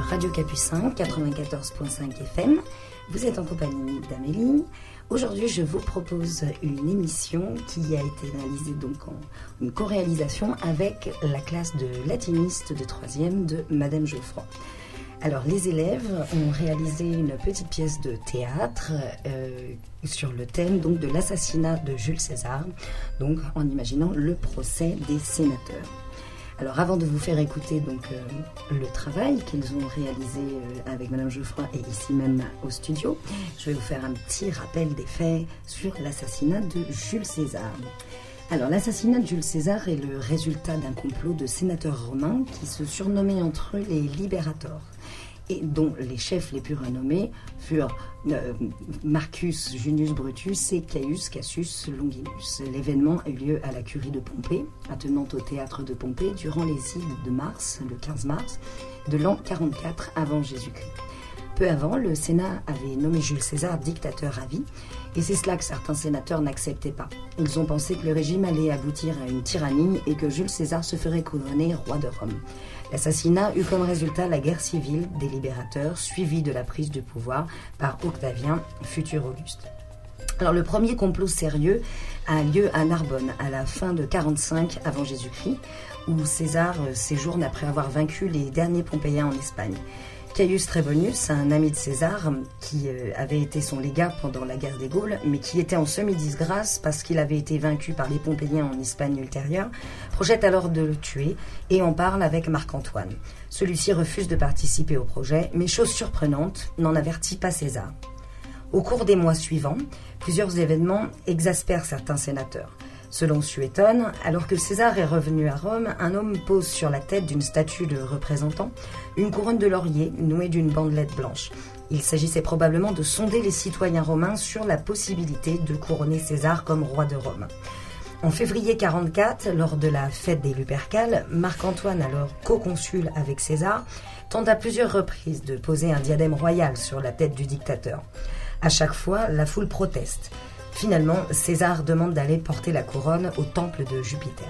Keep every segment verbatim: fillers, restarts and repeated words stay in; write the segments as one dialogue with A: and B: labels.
A: Radio Capucin, quatre-vingt-quatorze virgule cinq F M. Vous êtes en compagnie d'Amélie. Aujourd'hui, je vous propose une émission qui a été réalisée donc en une co-réalisation avec la classe de latiniste de troisième de Madame Geoffroy. Alors, les élèves ont réalisé une petite pièce de théâtre euh, sur le thème donc de l'assassinat de Jules César, donc en imaginant le procès des sénateurs. Alors, avant de vous faire écouter donc euh, le travail qu'ils ont réalisé euh, avec Madame Geoffroy et ici même au studio, je vais vous faire un petit rappel des faits sur l'assassinat de Jules César. Alors, l'assassinat de Jules César est le résultat d'un complot de sénateurs romains qui se surnommaient entre eux les libérateurs, et dont les chefs les plus renommés furent euh, Marcus Junius Brutus et Caius Cassius Longinus. L'événement a eu lieu à la curie de Pompée, attenant au théâtre de Pompée, durant les ides de mars, le quinze mars, de l'an quarante-quatre avant Jésus-Christ. Peu avant, le Sénat avait nommé Jules César dictateur à vie, et c'est cela que certains sénateurs n'acceptaient pas. Ils ont pensé que le régime allait aboutir à une tyrannie et que Jules César se ferait couronner roi de Rome. L'assassinat eut comme résultat la guerre civile des libérateurs, suivie de la prise du pouvoir par Octavien, futur Auguste. Alors le premier complot sérieux a lieu à Narbonne, à la fin de quarante-cinq avant Jésus-Christ, où César séjourne après avoir vaincu les derniers Pompéiens en Espagne. Caius Trebonius, un ami de César, qui avait été son légat pendant la guerre des Gaules, mais qui était en semi-disgrâce parce qu'il avait été vaincu par les Pompéiens en Espagne ultérieure, projette alors de le tuer et en parle avec Marc-Antoine. Celui-ci refuse de participer au projet, mais chose surprenante, n'en avertit pas César. Au cours des mois suivants, plusieurs événements exaspèrent certains sénateurs. Selon Suétone, alors que César est revenu à Rome, un homme pose sur la tête d'une statue de représentant une couronne de laurier nouée d'une bandelette blanche. Il s'agissait probablement de sonder les citoyens romains sur la possibilité de couronner César comme roi de Rome. En février quarante-quatre, lors de la fête des Lupercales, Marc-Antoine, alors co-consul avec César, tente à plusieurs reprises de poser un diadème royal sur la tête du dictateur. À chaque fois, la foule proteste. Finalement, César demande d'aller porter la couronne au temple de Jupiter.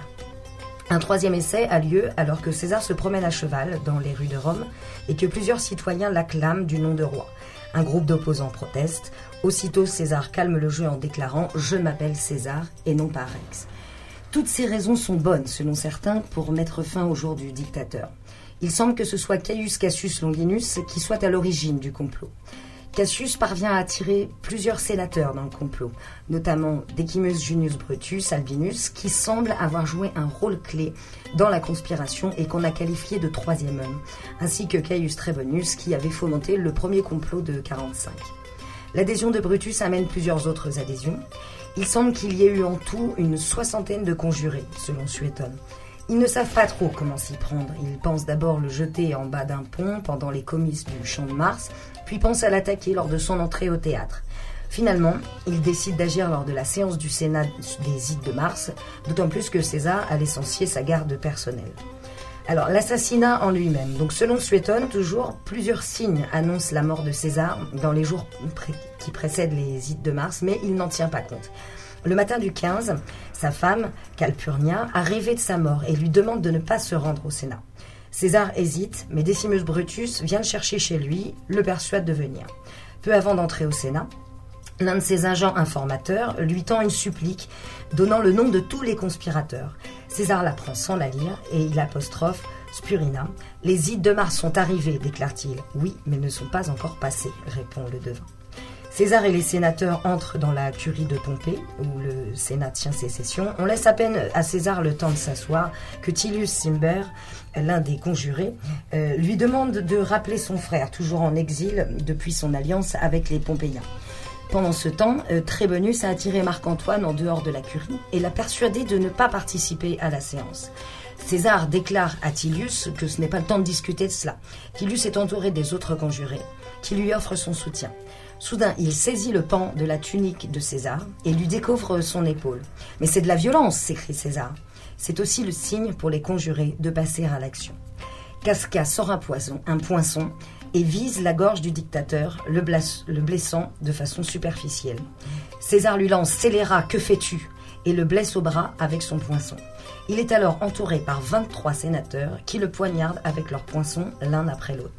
A: Un troisième essai a lieu alors que César se promène à cheval dans les rues de Rome et que plusieurs citoyens l'acclament du nom de roi. Un groupe d'opposants proteste. Aussitôt, César calme le jeu en déclarant « Je m'appelle César et non pas Rex ». Toutes ces raisons sont bonnes, selon certains, pour mettre fin au jour du dictateur. Il semble que ce soit Caius Cassius Longinus qui soit à l'origine du complot. Cassius parvient à attirer plusieurs sénateurs dans le complot, notamment Decimus Junius Brutus Albinus, qui semble avoir joué un rôle clé dans la conspiration et qu'on a qualifié de troisième homme, ainsi que Caius Trebonius, qui avait fomenté le premier complot de quarante-cinq. L'adhésion de Brutus amène plusieurs autres adhésions. Il semble qu'il y ait eu en tout une soixantaine de conjurés, selon Suétone. Ils ne savent pas trop comment s'y prendre. Ils pensent d'abord le jeter en bas d'un pont pendant les comices du Champ de Mars, puis pensent à l'attaquer lors de son entrée au théâtre. Finalement, ils décident d'agir lors de la séance du Sénat des Ides de Mars, d'autant plus que César a licencié sa garde personnelle. Alors, l'assassinat en lui-même. Donc, selon Suétone, toujours, plusieurs signes annoncent la mort de César dans les jours pré- qui précèdent les Ides de Mars, mais il n'en tient pas compte. Le matin du quinze, sa femme, Calpurnia, a rêvé de sa mort et lui demande de ne pas se rendre au Sénat. César hésite, mais Decimus Brutus vient le chercher chez lui, le persuade de venir. Peu avant d'entrer au Sénat, l'un de ses agents informateurs lui tend une supplique, donnant le nom de tous les conspirateurs. César la prend sans la lire et il apostrophe Spurina. « Les Ides de Mars sont arrivés, déclare-t-il. « Oui, mais ne sont pas encore passés, répond le devin. César et les sénateurs entrent dans la curie de Pompée, où le Sénat tient ses sessions. On laisse à peine à César le temps de s'asseoir que Tullius Cimber, l'un des conjurés, euh, lui demande de rappeler son frère, toujours en exil depuis son alliance avec les Pompéiens. Pendant ce temps, euh, Trebonius a attiré Marc-Antoine en dehors de la curie et l'a persuadé de ne pas participer à la séance. César déclare à Tullius que ce n'est pas le temps de discuter de cela. Tullius est entouré des autres conjurés qui lui offrent son soutien. Soudain, il saisit le pan de la tunique de César et lui découvre son épaule. « Mais c'est de la violence !» s'écrie César. C'est aussi le signe pour les conjurés de passer à l'action. Casca sort un poison, un poinçon et vise la gorge du dictateur, le, blas- le blessant de façon superficielle. César lui lance « Scélérat, que fais-tu ?» et le blesse au bras avec son poinçon. Il est alors entouré par vingt-trois sénateurs qui le poignardent avec leurs poinçons l'un après l'autre.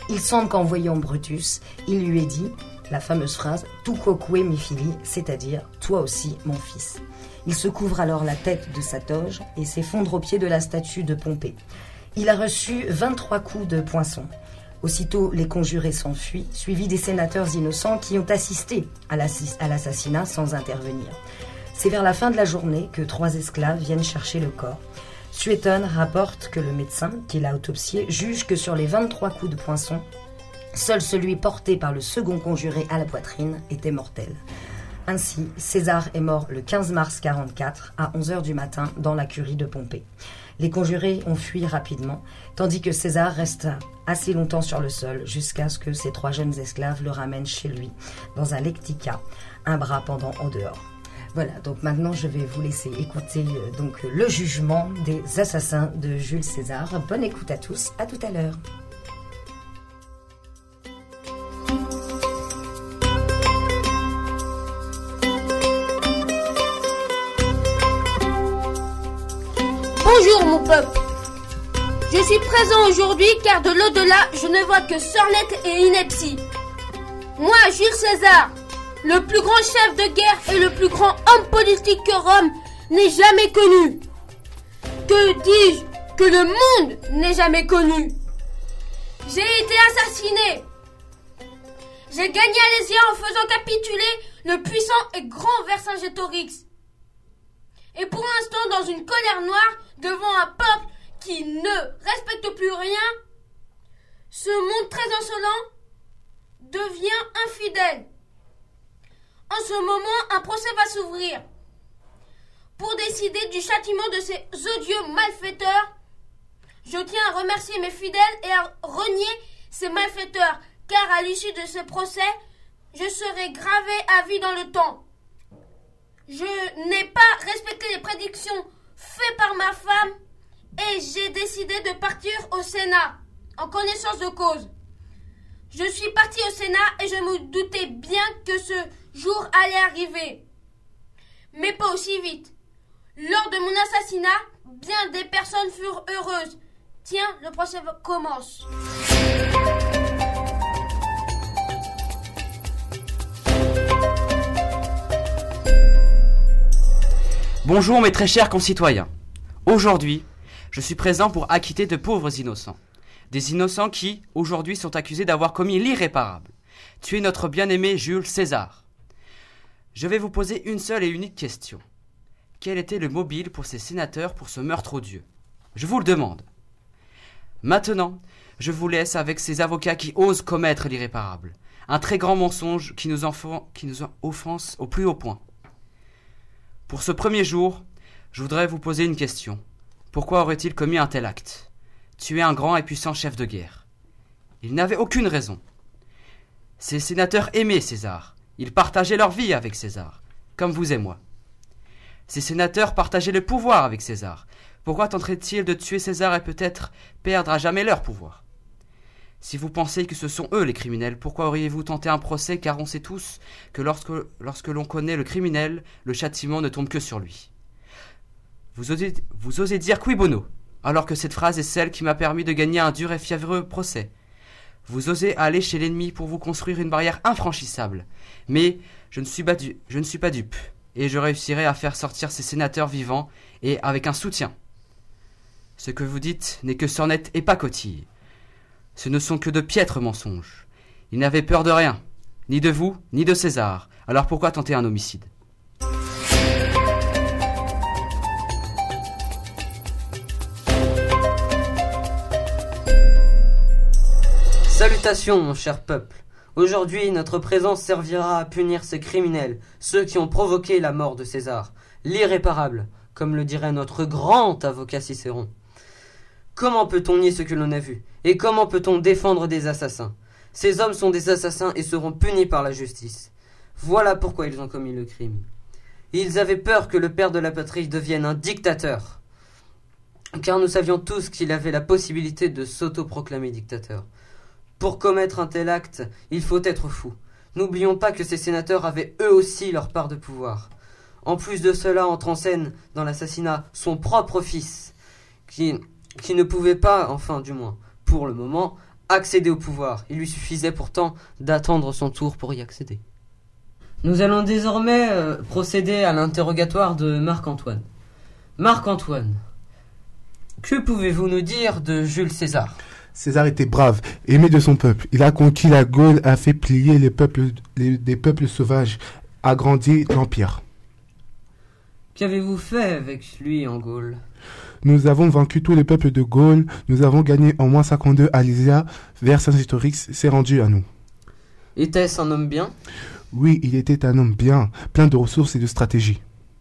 A: Il semble qu'en voyant Brutus, il lui ait dit la fameuse phrase « Tu quoque mi fili », c'est-à-dire « Toi aussi, mon fils ». Il se couvre alors la tête de sa toge et s'effondre au pied de la statue de Pompée. Il a reçu vingt-trois coups de poinçon. Aussitôt, les conjurés s'enfuient, suivis des sénateurs innocents qui ont assisté à l'assassinat sans intervenir. C'est vers la fin de la journée que trois esclaves viennent chercher le corps. Suétone rapporte que le médecin, qui l'a autopsié, juge que sur les vingt-trois coups de poinçon, seul celui porté par le second conjuré à la poitrine était mortel. Ainsi, César est mort le quinze mars quarante-quatre à onze heures du matin dans la curie de Pompée. Les conjurés ont fui rapidement, tandis que César resta assez longtemps sur le sol jusqu'à ce que ses trois jeunes esclaves le ramènent chez lui, dans un lectica, un bras pendant au dehors. Voilà, donc maintenant je vais vous laisser écouter euh, donc, le jugement des assassins de Jules César. Bonne écoute à tous, à tout à l'heure.
B: Bonjour mon peuple. Je suis présent aujourd'hui car de l'au-delà, je ne vois que sornettes et ineptie. Moi, Jules César, le plus grand chef de guerre et le plus grand homme politique que Rome n'ait jamais connu. Que dis-je? Que le monde n'ait jamais connu. J'ai été assassiné. J'ai gagné Alésia en faisant capituler le puissant et grand Vercingétorix. Et pour l'instant, dans une colère noire, devant un peuple qui ne respecte plus rien, ce monde très insolent devient infidèle. En ce moment, un procès va s'ouvrir. Pour décider du châtiment de ces odieux malfaiteurs, je tiens à remercier mes fidèles et à renier ces malfaiteurs, car à l'issue de ce procès, je serai gravé à vie dans le temps. Je n'ai pas respecté les prédictions faites par ma femme et j'ai décidé de partir au Sénat, en connaissance de cause. Je suis parti au Sénat et je me doutais bien que ce jour allait arriver. Mais pas aussi vite. Lors de mon assassinat, bien des personnes furent heureuses. Tiens, le procès commence.
C: Bonjour mes très chers concitoyens. Aujourd'hui, je suis présent pour acquitter de pauvres innocents. Des innocents qui, aujourd'hui, sont accusés d'avoir commis l'irréparable. Tuer notre bien-aimé Jules César. Je vais vous poser une seule et unique question. Quel était le mobile pour ces sénateurs pour ce meurtre odieux? Je vous le demande. Maintenant, je vous laisse avec ces avocats qui osent commettre l'irréparable. Un très grand mensonge qui nous, enf- qui nous offense au plus haut point. Pour ce premier jour, je voudrais vous poser une question. Pourquoi aurait-il commis un tel acte? Tuer un grand et puissant chef de guerre. Il n'avait aucune raison. Ces sénateurs aimaient César. Ils partageaient leur vie avec César, comme vous et moi. Ces sénateurs partageaient le pouvoir avec César. Pourquoi tenteraient-ils de tuer César et peut-être perdre à jamais leur pouvoir? Si vous pensez que ce sont eux les criminels, pourquoi auriez-vous tenté un procès, car on sait tous que lorsque, lorsque l'on connaît le criminel, le châtiment ne tombe que sur lui. Vous osez, vous osez dire cui bono, alors que cette phrase est celle qui m'a permis de gagner un dur et fiévreux procès. Vous osez aller chez l'ennemi pour vous construire une barrière infranchissable. Mais je ne suis pas, du, je ne suis pas dupe, et je réussirai à faire sortir ces sénateurs vivants et avec un soutien. Ce que vous dites n'est que sornette et pacotille. Ce ne sont que de piètres mensonges. Ils n'avaient peur de rien, ni de vous, ni de César. Alors pourquoi tenter un homicide?
D: Salutations, mon cher peuple. Aujourd'hui, notre présence servira à punir ces criminels, ceux qui ont provoqué la mort de César, l'irréparable, comme le dirait notre grand avocat Cicéron. Comment peut-on nier ce que l'on a vu? Et comment peut-on défendre des assassins? Ces hommes sont des assassins et seront punis par la justice. Voilà pourquoi ils ont commis le crime. Ils avaient peur que le père de la patrie devienne un dictateur. Car nous savions tous qu'il avait la possibilité de s'autoproclamer dictateur. Pour commettre un tel acte, il faut être fou. N'oublions pas que ces sénateurs avaient eux aussi leur part de pouvoir. En plus de cela, entre en scène dans l'assassinat son propre fils, qui... qui ne pouvait pas, enfin du moins, pour le moment, accéder au pouvoir. Il lui suffisait pourtant d'attendre son tour pour y accéder. Nous allons désormais euh, procéder à l'interrogatoire de Marc-Antoine. Marc-Antoine, que pouvez-vous nous dire de Jules César ?
E: César était brave, aimé de son peuple. Il a conquis la Gaule, a fait plier les peuples, les, des peuples sauvages, agrandi l'Empire.
D: Qu'avez-vous fait avec lui en Gaule ?
E: Nous avons vaincu tous les peuples de Gaule, nous avons gagné en moins cinquante-deux Alésia, Vercingétorix s'est rendu à nous.
D: Était-ce un homme bien ?
E: Oui, il était un homme bien, plein de ressources et de stratégie.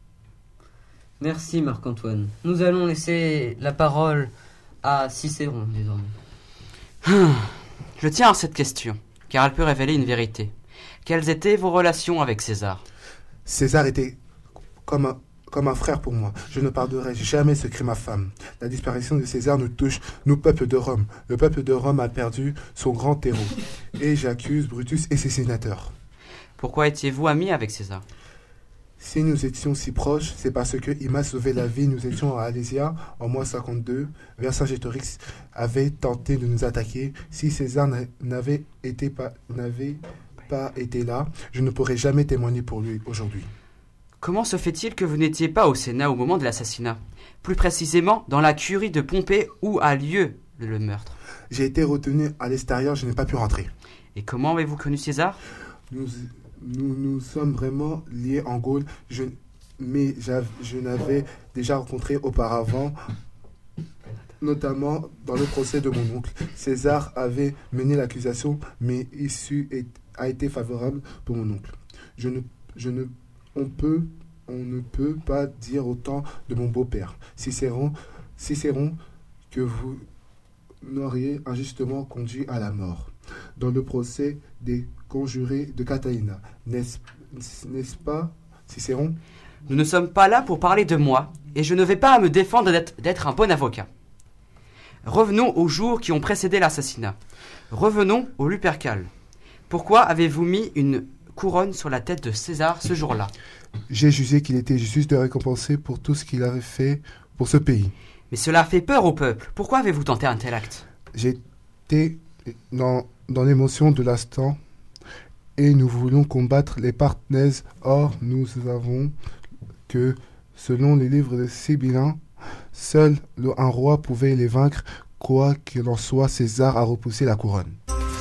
D: Merci Marc-Antoine. Nous allons laisser la parole à Cicéron désormais.
C: Hum, je tiens à cette question, car elle peut révéler une vérité. Quelles étaient vos relations avec César ?
E: César était comme un, comme un frère pour moi. Je ne pardonnerai jamais ce crime infâme. La disparition de César nous touche, nous, peuple de Rome. Le peuple de Rome a perdu son grand héros. Et j'accuse Brutus et ses sénateurs.
C: Pourquoi étiez-vous amis avec César ?
E: Si nous étions si proches, c'est parce qu'il m'a sauvé la vie. Nous étions à Alésia en moins cinquante-deux. Vercingétorix avait tenté de nous attaquer. Si César n'avait été pas, n'avait pas été là, je ne pourrais jamais témoigner pour lui aujourd'hui.
C: Comment se fait-il que vous n'étiez pas au Sénat au moment de l'assassinat ? Plus précisément, dans la curie de Pompée où a lieu le meurtre.
E: J'ai été retenu à l'extérieur, je n'ai pas pu rentrer.
C: Et comment avez-vous connu César ?
E: Nous... Nous nous sommes vraiment liés en Gaule, je, mais je l'avais déjà rencontré auparavant, notamment dans le procès de mon oncle. César avait mené l'accusation, mais l'issue a été favorable pour mon oncle. Je ne, je ne, on, peut, on ne peut pas dire autant de mon beau-père, Cicéron, Cicéron, que vous n'auriez injustement conduit à la mort. Dans le procès des conjurés de Catalina, n'est-ce, n'est-ce pas, Cicéron ?
C: Nous ne sommes pas là pour parler de moi, et je ne vais pas me défendre d'être, d'être un bon avocat. Revenons aux jours qui ont précédé l'assassinat. Revenons au Lupercal. Pourquoi avez-vous mis une couronne sur la tête de César ce jour-là ?
E: J'ai jugé qu'il était juste de récompenser pour tout ce qu'il avait fait pour ce pays.
C: Mais cela fait peur au peuple. Pourquoi avez-vous tenté un tel acte ?
E: J'étais dans, dans l'émotion de l'instant et nous voulons combattre les Parthenaises. Or, nous savons que, selon les livres de Sibylin, seul le, un roi pouvait les vaincre. Quoi qu'il en soit, César a repoussé la couronne.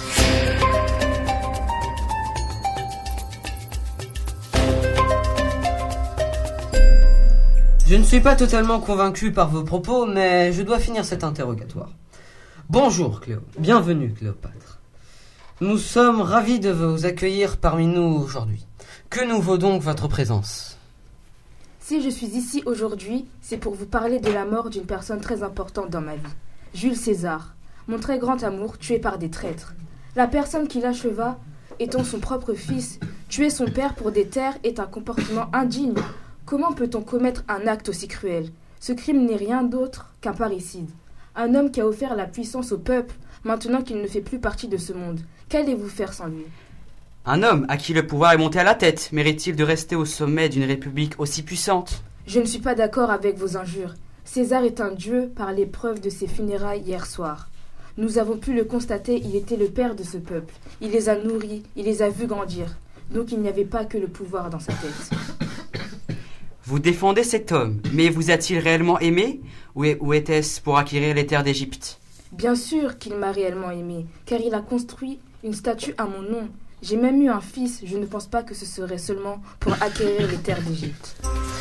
D: Je ne suis pas totalement convaincu par vos propos, mais je dois finir cet interrogatoire. Bonjour Cléo, bienvenue Cléopâtre. Nous sommes ravis de vous accueillir parmi nous aujourd'hui. Que nous vaut donc votre présence ?
F: Si je suis ici aujourd'hui, c'est pour vous parler de la mort d'une personne très importante dans ma vie. Jules César, mon très grand amour, tué par des traîtres. La personne qui l'acheva, étant son propre fils, tuer son père pour des terres est un comportement indigne. Comment peut-on commettre un acte aussi cruel ? Ce crime n'est rien d'autre qu'un parricide. Un homme qui a offert la puissance au peuple, maintenant qu'il ne fait plus partie de ce monde. Qu'allez-vous faire sans lui ?
C: Un homme à qui le pouvoir est monté à la tête, mérite-t-il de rester au sommet d'une république aussi puissante ?
F: Je ne suis pas d'accord avec vos injures. César est un dieu par l'épreuve de ses funérailles hier soir. Nous avons pu le constater, il était le père de ce peuple. Il les a nourris, il les a vus grandir. Donc il n'y avait pas que le pouvoir dans sa tête.
C: Vous défendez cet homme, mais vous a-t-il réellement aimé ? Ou, est, ou était-ce pour acquérir les terres d'Égypte ?
F: Bien sûr qu'il m'a réellement aimé, car il a construit une statue à mon nom. J'ai même eu un fils, je ne pense pas que ce serait seulement pour acquérir les terres d'Égypte.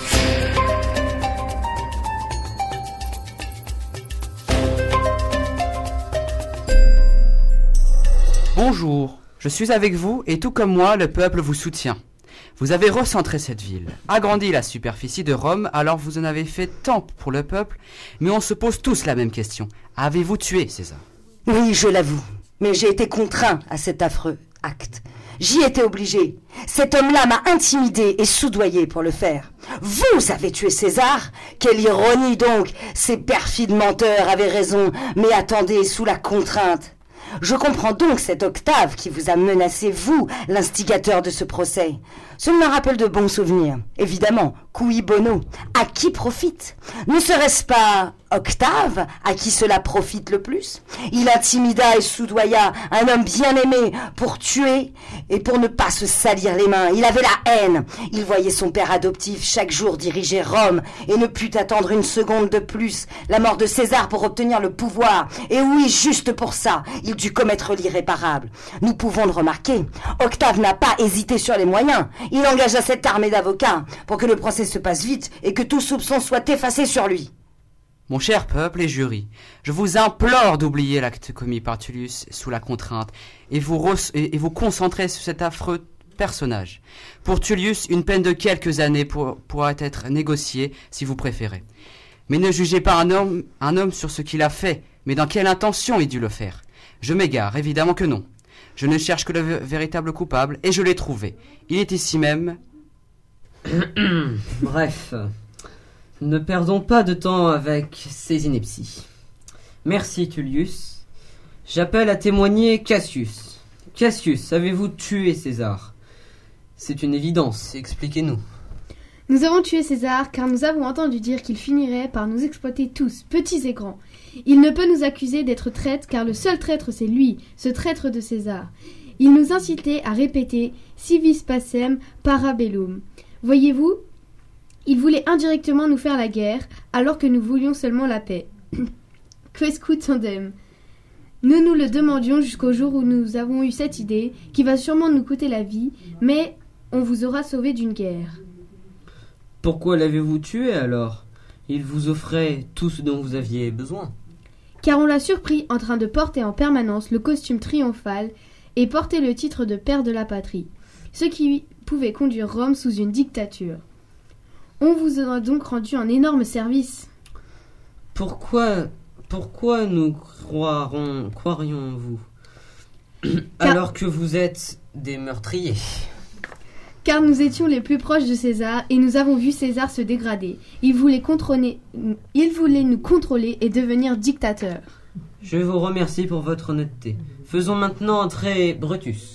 C: Bonjour, je suis avec vous et tout comme moi, le peuple vous soutient. Vous avez recentré cette ville, agrandi la superficie de Rome, alors vous en avez fait tant pour le peuple, mais on se pose tous la même question. Avez-vous tué César ?
A: Oui, je l'avoue, mais j'ai été contraint à cet affreux acte. J'y étais obligé. Cet homme-là m'a intimidé et soudoyé pour le faire. Vous avez tué César ? Quelle ironie donc ! Ces perfides menteurs avaient raison, mais attendez, sous la contrainte. Je comprends donc cet Octave qui vous a menacé, vous, l'instigateur de ce procès. Cela me rappelle de bons souvenirs. Évidemment, cui bono. À qui profite? Ne serait-ce pas Octave à qui cela profite le plus? Il intimida et soudoya un homme bien aimé pour tuer et pour ne pas se salir les mains. Il avait la haine. Il voyait son père adoptif chaque jour diriger Rome et ne put attendre une seconde de plus la mort de César pour obtenir le pouvoir. Et oui, juste pour ça, il dut commettre l'irréparable. Nous pouvons le remarquer. Octave n'a pas hésité sur les moyens. Il engagea cette armée d'avocats pour que le procès se passe vite et que tout soupçon soit effacé sur lui.
C: Mon cher peuple et jury, je vous implore d'oublier l'acte commis par Tullius sous la contrainte et vous, re- et vous concentrer sur cet affreux personnage. Pour Tullius, une peine de quelques années pour, pourra être négociée si vous préférez. Mais ne jugez pas un homme, un homme sur ce qu'il a fait, mais dans quelle intention il dut le faire. Je m'égare, évidemment que non. Je ne cherche que le v- véritable coupable et je l'ai trouvé. Il est ici même.
D: Bref, ne perdons pas de temps avec ces inepties. Merci Tullius. J'appelle à témoigner Cassius. Cassius, avez-vous tué César? C'est une évidence, expliquez-nous.
G: Nous avons tué César car nous avons entendu dire qu'il finirait par nous exploiter tous, petits et grands. Il ne peut nous accuser d'être traîtres car le seul traître c'est lui, ce traître de César. Il nous incitait à répéter « si vis pacem para bellum ». Voyez-vous, il voulait indirectement nous faire la guerre alors que nous voulions seulement la paix. Quisque tandem. Nous nous le demandions jusqu'au jour où nous avons eu cette idée qui va sûrement nous coûter la vie, mais on vous aura sauvé d'une guerre.
D: Pourquoi l'avez-vous tué alors? Il vous offrait tout ce dont vous aviez besoin.
G: Car on l'a surpris en train de porter en permanence le costume triomphal et porter le titre de père de la patrie, ce qui pouvait conduire Rome sous une dictature. On vous a donc rendu un énorme service.
D: Pourquoi, pourquoi nous croirons, croirions-vous
G: Car-
D: alors que vous êtes des meurtriers?
G: Car nous étions les plus proches de César et nous avons vu César se dégrader. Il voulait, contrôler, il voulait nous contrôler et devenir dictateur.
D: Je vous remercie pour votre honnêteté. Faisons maintenant entrer Brutus.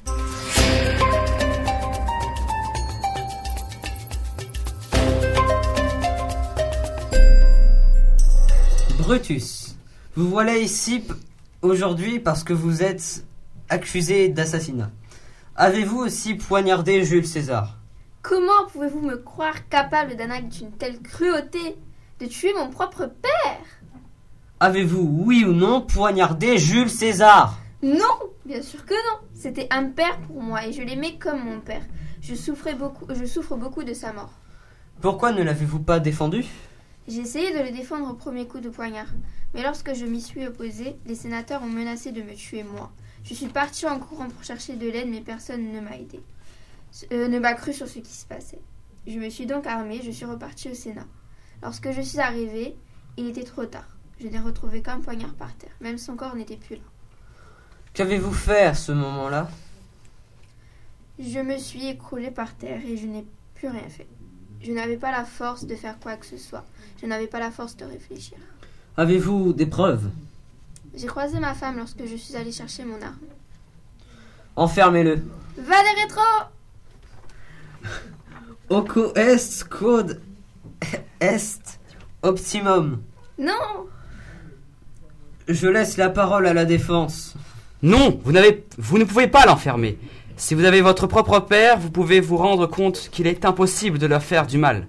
D: Brutus, vous voilà ici p- aujourd'hui parce que vous êtes accusé d'assassinat. Avez-vous aussi poignardé Jules César?
B: Comment pouvez-vous me croire capable d'un acte d'une telle cruauté, de tuer mon propre père?
D: Avez-vous, oui ou non, poignardé Jules César?
B: Non, bien sûr que non. C'était un père pour moi et je l'aimais comme mon père. Je souffrais beaucoup, je souffre beaucoup de sa mort.
D: Pourquoi ne l'avez-vous pas défendu?
B: J'ai essayé de le défendre au premier coup de poignard, mais lorsque je m'y suis opposée, les sénateurs ont menacé de me tuer moi. Je suis partie en courant pour chercher de l'aide, mais personne ne m'a aidé, euh, ne m'a cru sur ce qui se passait. Je me suis donc armée, je suis repartie au Sénat. Lorsque je suis arrivée, il était trop tard. Je n'ai retrouvé qu'un poignard par terre, même son corps n'était plus là.
D: Qu'avez-vous fait à ce moment-là?
B: Je me suis écroulée par terre et je n'ai plus rien fait. Je n'avais pas la force de faire quoi que ce soit. Je n'avais pas la force de réfléchir.
D: Avez-vous des preuves?
B: J'ai croisé ma femme lorsque je suis allée chercher mon arme.
D: Enfermez-le.
B: Va des rétro!
D: Oco est quod est optimum.
B: Non!
D: Je laisse la parole à la défense.
C: Non, vous, n'avez, vous ne pouvez pas l'enfermer. Si vous avez votre propre père, vous pouvez vous rendre compte qu'il est impossible de leur faire du mal.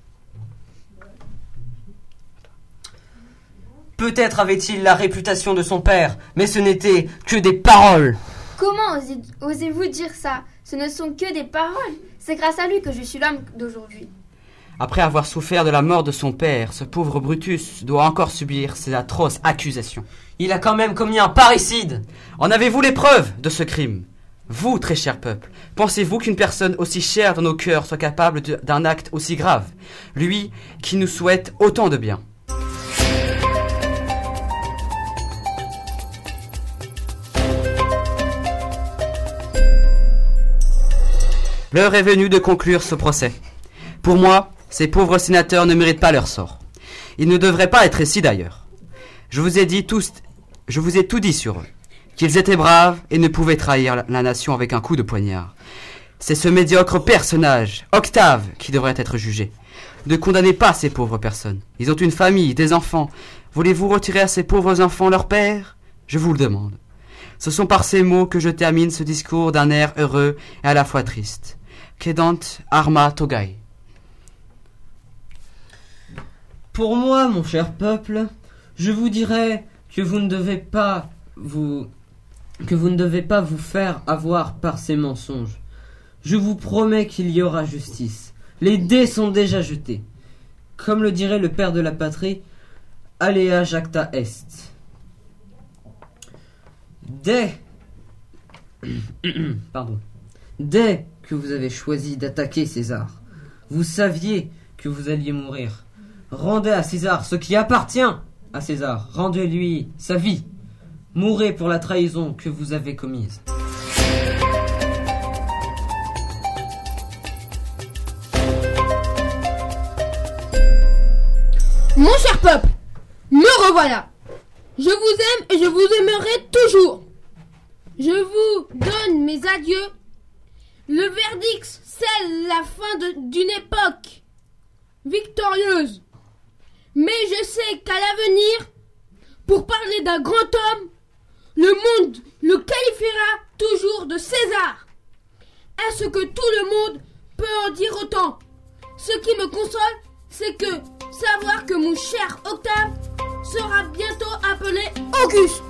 D: Peut-être avait-il la réputation de son père, mais ce n'était que des paroles.
B: Comment osez- osez-vous dire ça? Ce ne sont que des paroles. C'est grâce à lui que je suis l'homme d'aujourd'hui.
C: Après avoir souffert de la mort de son père, ce pauvre Brutus doit encore subir ces atroces accusations.
D: Il a quand même commis un parricide.
C: En avez-vous les preuves de ce crime? Vous, très cher peuple, pensez-vous qu'une personne aussi chère dans nos cœurs soit capable de- d'un acte aussi grave? Lui qui nous souhaite autant de bien. L'heure est venue de conclure ce procès. Pour moi, ces pauvres sénateurs ne méritent pas leur sort. Ils ne devraient pas être ici d'ailleurs. Je vous ai dit tous, je vous ai tout dit sur eux. qu'ils étaient braves et ne pouvaient trahir la, la nation avec un coup de poignard. C'est ce médiocre personnage, Octave, qui devrait être jugé. Ne condamnez pas ces pauvres personnes. Ils ont une famille, des enfants. Voulez-vous retirer à ces pauvres enfants leur père? Je vous le demande. Ce sont par ces mots que je termine ce discours d'un air heureux et à la fois triste. Quedant arma togai.
D: Pour moi, mon cher peuple, je vous dirais que vous ne devez pas vous que vous ne devez pas vous faire avoir par ces mensonges. Je vous promets qu'il y aura justice. Les dés sont déjà jetés. Comme le dirait le père de la patrie, alea jacta est. Dès Pardon. Dès que vous avez choisi d'attaquer César, vous saviez que vous alliez mourir. Rendez à César ce qui appartient à César. Rendez-lui sa vie. Mourez pour la trahison que vous avez commise.
B: Mon cher peuple, me revoilà. Je vous aime et je vous aimerai toujours. Je vous donne mes adieux. Le verdict scelle la fin de- d'une époque victorieuse. Mais je sais qu'à l'avenir, pour parler d'un grand homme, le monde le qualifiera toujours de César. Est-ce que tout le monde peut en dire autant? Ce qui me console, c'est que savoir que mon cher Octave sera bientôt appelé Auguste.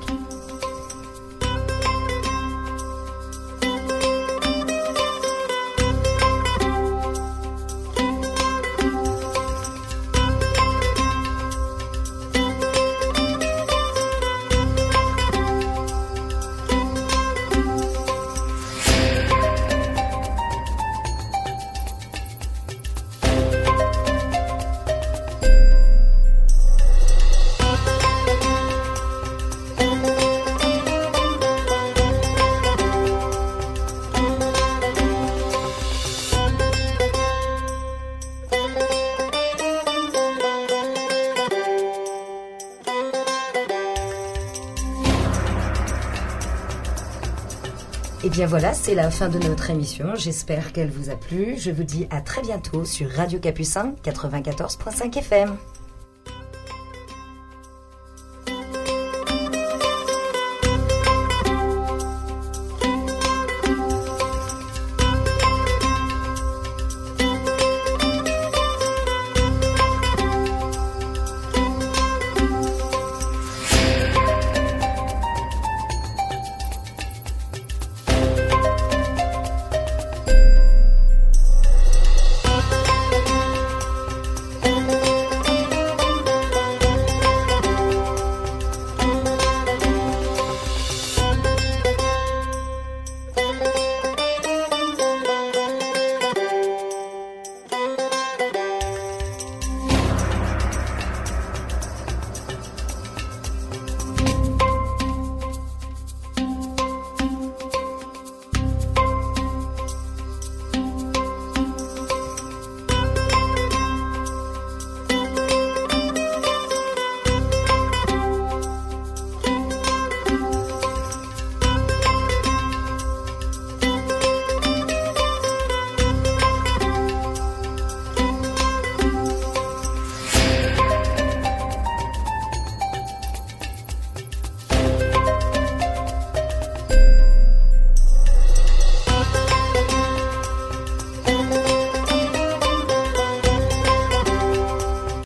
A: Et bien voilà, c'est la fin de notre émission. J'espère qu'elle vous a plu. Je vous dis à très bientôt sur Radio Capucin quatre-vingt-quatorze virgule cinq F M.